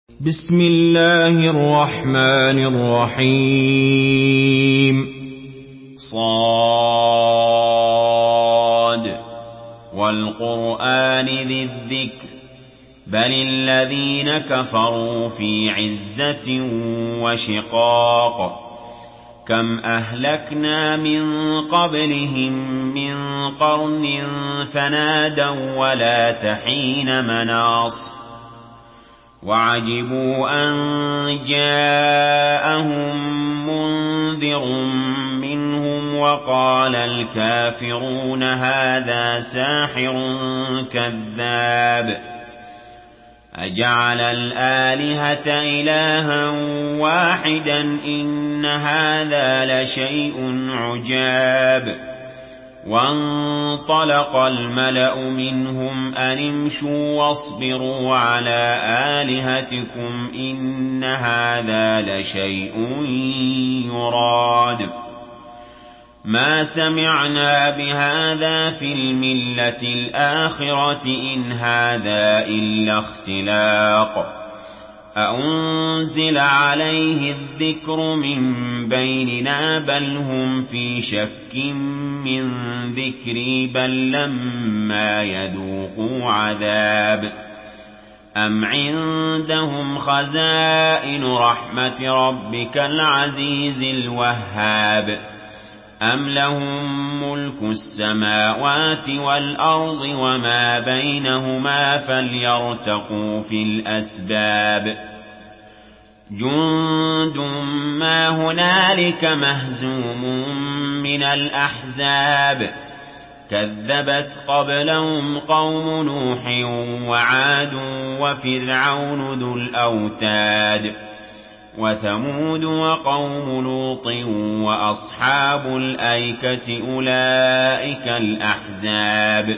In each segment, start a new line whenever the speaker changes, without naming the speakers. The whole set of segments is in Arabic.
بسم الله الرحمن الرحيم صاد والقرآن ذي الذكر بل الذين كفروا في عزة وشقاق كم أهلكنا من قبلهم من قرن فنادوا ولا تحين مناص وعجبوا أن جاءهم منذر منهم وقال الكافرون هذا ساحر كذاب أجعل الآلهة إلها واحدا إن هذا لشيء عجاب وانطلق الملأ منهم أن امشوا واصبروا على آلهتكم إن هذا لشيء يراد ما سمعنا بهذا في الملة الآخرة إن هذا إلا اختلاق أأنزل عليه الذكر من بيننا بل هم في شك من ذكري بل لما يذوقوا عذاب أم عندهم خزائن رحمة ربك العزيز الوهاب أم لهم ملك السماوات والأرض وما بينهما فليرتقوا في الأسباب جند ما هنالك مهزوم من الأحزاب كذبت قبلهم قوم نوح وعاد وفرعون ذو الأوتاد وثمود وقوم لوط وأصحاب الأيكة أولئك الأحزاب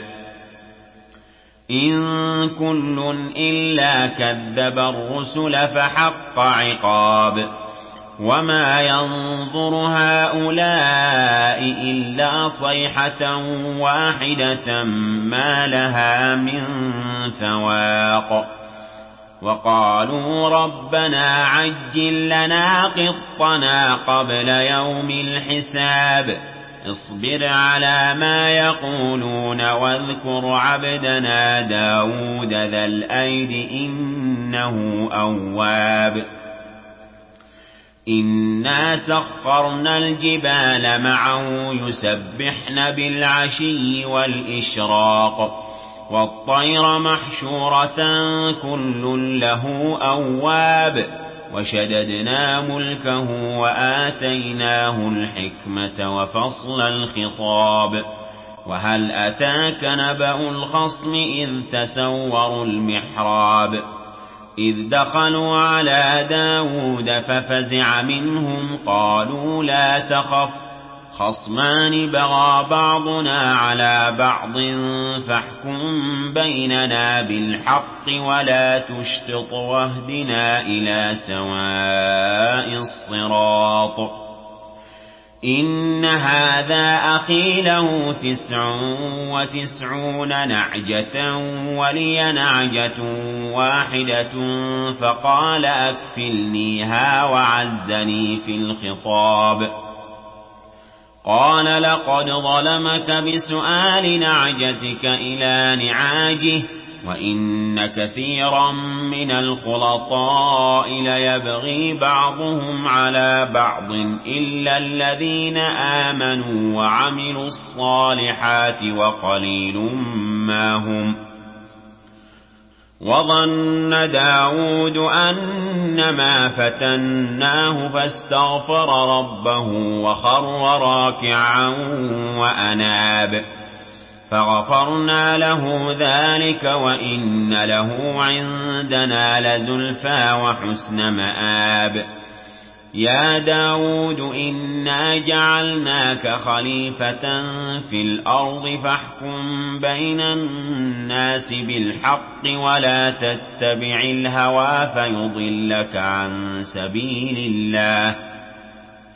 إن كل إلا كذب الرسل فحق عقاب وما ينظر هؤلاء إلا صيحة واحدة ما لها من فواق وقالوا ربنا عجل لنا قطنا قبل يوم الحساب اصبر على ما يقولون واذكر عبدنا داود ذا الأيد إنه أواب إنا سخرنا الجبال معه يسبحن بالعشي والإشراق والطير محشورة كل له أواب وشددنا ملكه وآتيناه الحكمة وفصل الخطاب وهل أتاك نبأ الخصم إذ تسوروا المحراب إذ دخلوا على داود ففزع منهم قالوا لا تخف خصمان بغى بعضنا على بعض فاحكم بيننا بالحق ولا تشطط واهدنا إلى سواء الصراط إن هذا أخي له 99 نعجة ولي نعجة واحدة فقال أكفلنيها وعزني في الخطاب قال لقد ظلمك بسؤال نعجتك إلى نعاجه وإن كثيرا من الخلطاء ليبغي بعضهم على بعض إلا الذين آمنوا وعملوا الصالحات وقليل ما هم وظن داود أنما فتناه فاستغفر ربه وخر راكعا وأناب فغفرنا له ذلك وإن له عندنا لزلفى وحسن مآب يا داود إنا جعلناك خليفة في الأرض فاحكم بين الناس بالحق ولا تتبع الهوى فيضلك عن سبيل الله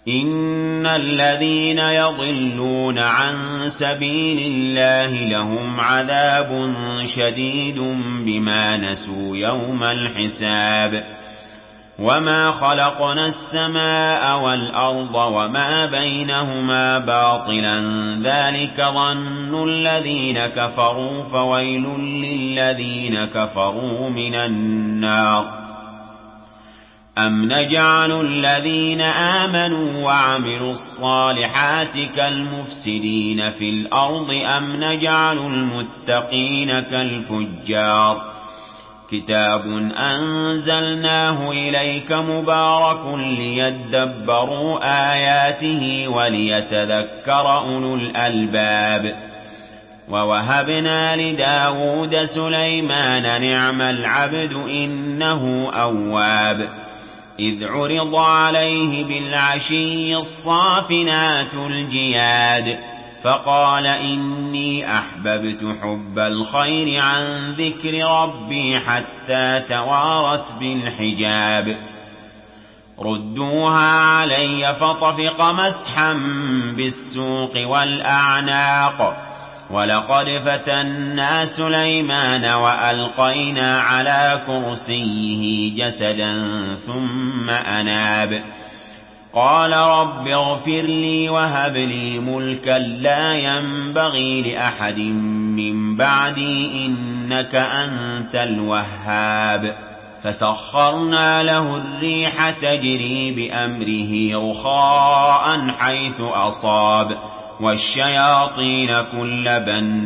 إن الذين يضلون عن سبيل الله لهم عذاب شديد بما نسوا يوم الحساب وما خلقنا السماء والأرض وما بينهما باطلا ذلك ظن الذين كفروا فويل للذين كفروا من النار أم نجعل الذين آمنوا وعملوا الصالحات كالمفسدين في الأرض أم نجعل المتقين كالفجار كتاب أنزلناه إليك مبارك ليدبروا آياته وليتذكر أولو الألباب ووهبنا لداود سليمان نعم العبد إنه أواب إذ عرض عليه بالعشي الصافنات الجياد فقال إني أحببت حب الخير عن ذكر ربي حتى توارت بالحجاب ردوها علي فطفق مسحا بالسوق والأعناق ولقد فتنا سليمان وألقينا على كرسيه جسدا ثم أناب قال رب اغفر لي وهب لي ملكا لا ينبغي لأحد من بعدي إنك أنت الوهاب فسخرنا له الريح تجري بأمره رخاء حيث أصاب والشياطين كل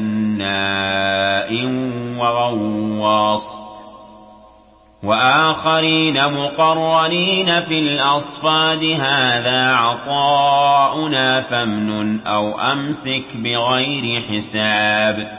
بناء وغواص وآخرين مقرنين في الأصفاد هذا عطاؤنا فامنن أو أمسك بغير حساب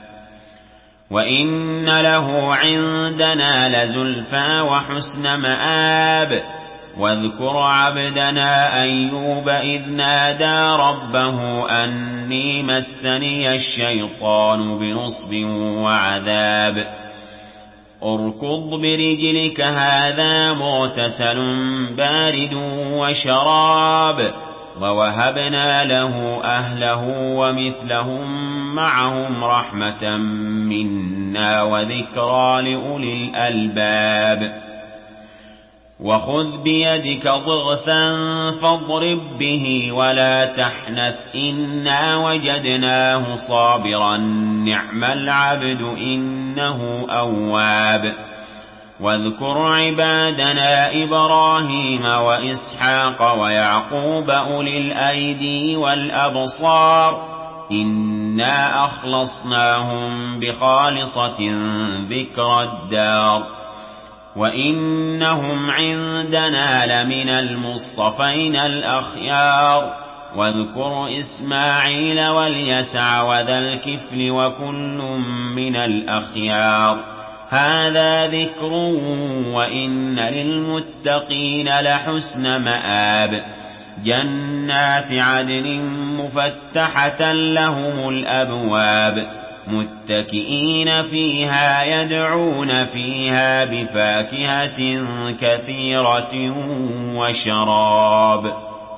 وإن له عندنا لزلفى وحسن مآب واذكر عبدنا أيوب إذ نادى ربه أني مسني الشيطان بنصب وعذاب اركض برجلك هذا مغتسل بارد وشراب ووهبنا له أهله ومثلهم معهم رحمة منا وذكرى لأولي الألباب وخذ بيدك ضغثا فاضرب به ولا تحنث إنا وجدناه صابرا نعم العبد إنه أواب واذكر عبادنا إبراهيم وإسحاق ويعقوب أولي الأيدي والأبصار إنا أخلصناهم بخالصة ذكر الدار وإنهم عندنا لمن المصطفين الأخيار واذكر إسماعيل واليسع وذا الكفل وكل من الأخيار هذا ذكر وإن للمتقين لحسن مآب جنات عدن مفتحة لهم الأبواب متكئين فيها يدعون فيها بفاكهة كثيرة وشراب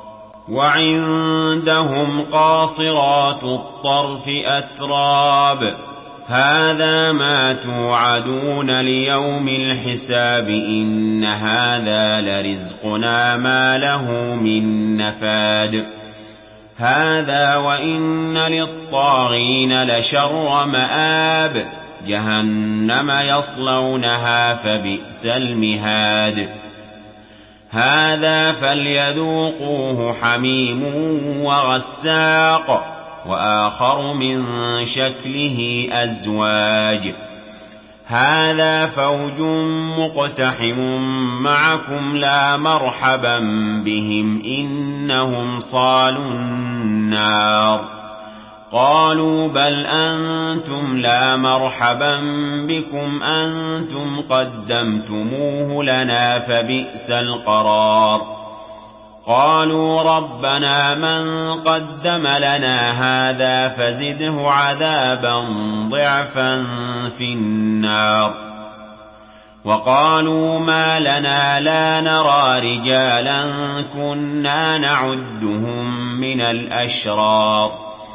وعندهم قاصرات الطرف أتراب هذا ما توعدون ليوم الحساب إن هذا لرزقنا ما له من نفاد هذا وإن للطاغين لشر مآب جهنم يصلونها فبئس المهاد هذا فليذوقوه حميم وغساق وآخر من شكله أزواج هذا فوج مقتحم معكم لا مرحبا بهم إنهم صالوا النار قالوا بل أنتم لا مرحبا بكم أنتم قدمتموه لنا فبئس القرار قالوا ربنا من قدم لنا هذا فزده عذابا ضعفا في النار وقالوا ما لنا لا نرى رجالا كنا نعدهم من الأشرار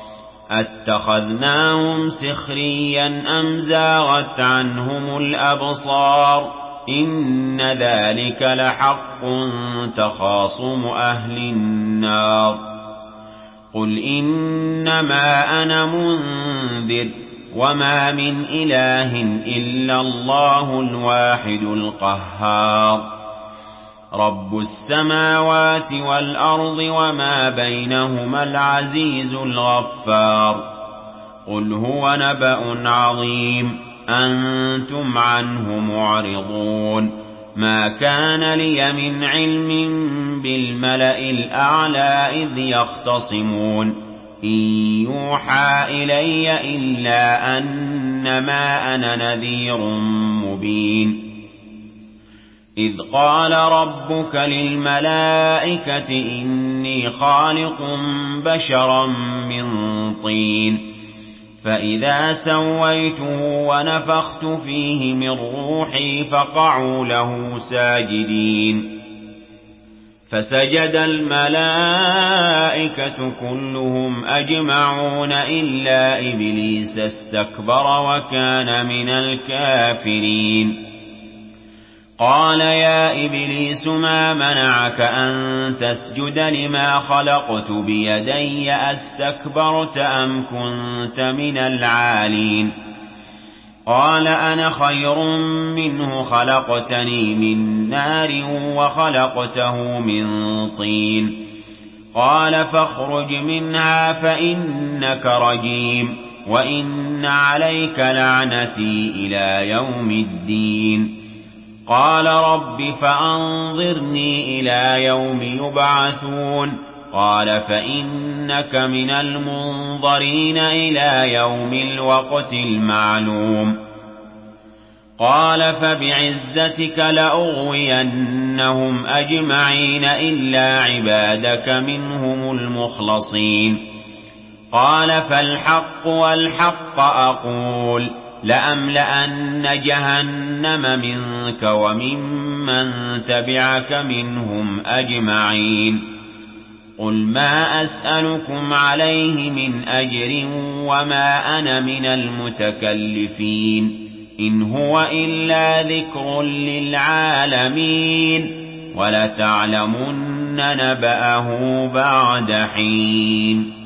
أتخذناهم سخريا أم زاغت عنهم الأبصار إن ذلك لحق تخاصم أهل النار قل إنما أنا منذر وما من إله إلا الله الواحد القهار رب السماوات والأرض وما بينهما العزيز الغفار قل هو نبأ عظيم أنتم عنه معرضون ما كان لي من علم بالملأ الأعلى إذ يختصمون إن يوحى إلي إلا أنما أنا نذير مبين إذ قال ربك للملائكة إني خالق بشرا من طين فإذا سويته ونفخت فيه من روحي فقعوا له ساجدين فسجد الملائكة كلهم أجمعون إلا إبليس استكبر وكان من الكافرين قال يا إبليس ما منعك أن تسجد لما خلقت بيدي أستكبرت أم كنت من العالين قال أنا خير منه خلقتني من نار وخلقته من طين قال فاخرج منها فإنك رجيم وإن عليك لعنتي إلى يوم الدين قال رب فأنظرني إلى يوم يبعثون قال فإنك من المنظرين إلى يوم الوقت المعلوم قال فبعزتك لأغوينهم أجمعين إلا عبادك منهم المخلصين قال فالحق والحق أقول لأملأن جهنم منك وممن تبعك منهم أجمعين قل ما أسألكم عليه من أجر وما أنا من المتكلفين إن هو إلا ذكر للعالمين ولتعلمن نبأه بعد حين